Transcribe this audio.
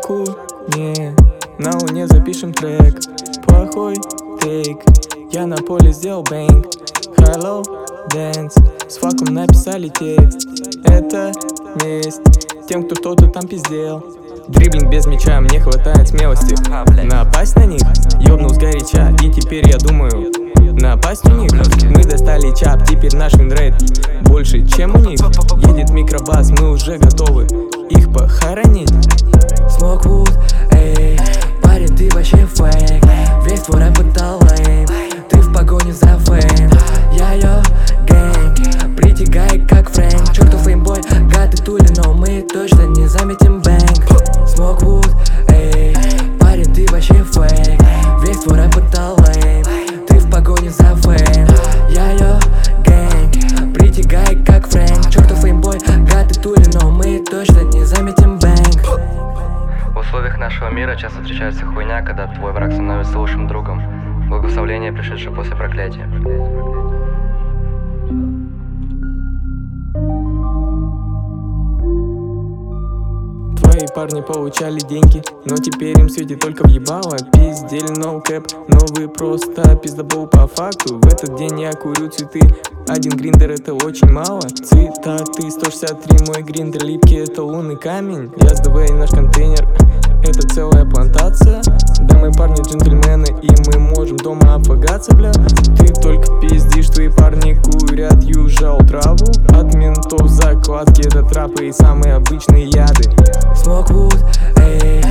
Шаку, не, на луне запишем трек. Плохой тейк, я на поле сделал бэнг. Hello, dance, с факом написали текст. Это месть тем, кто что-то там пиздел. Дриблинг без мяча, мне хватает смелости напасть на них, ёбнул сгоряча. И теперь я думаю напасть у них. Мы достали чап, теперь наш винрейт больше, чем у них. Едет микробас, мы уже готовы их похоронить. Смоквуд, эй, парень, ты вообще фейк. Весь твой рэп это лейм, ты в погоне за фейм. Я йо гэнг, притягай как Фрэнк. Чертов феймбой, гад и тули, но мы точно не заметим бэнг. Смоквуд, эй, парень, ты вообще фейк. Весь твой рэп это лейм, ты в погоне за фейм. Я йо гэнг, притягай как Фрэнк. Чертов феймбой, гад и тули, но мы точно не заметим бэнг. В условиях нашего мира часто встречается хуйня, когда твой враг становится лучшим другом. Благословление, пришедшее после проклятия. Твои парни получали деньги, но теперь им светит только въебало. Пиздели no cap, но вы просто пиздобол по факту. В этот день я курю цветы, один гриндер это очень мало. Цитаты 163, мой гриндер липкий это лунный камень. Я сдаваю наш контейнер, это целая плантация. Да мы парни джентльмены, и мы можем дома обфагаться, бля. Ты только пиздишь, твои парни курят южал траву. От ментов закладки это трапы и самые обычные яды. Смоквуд, эй,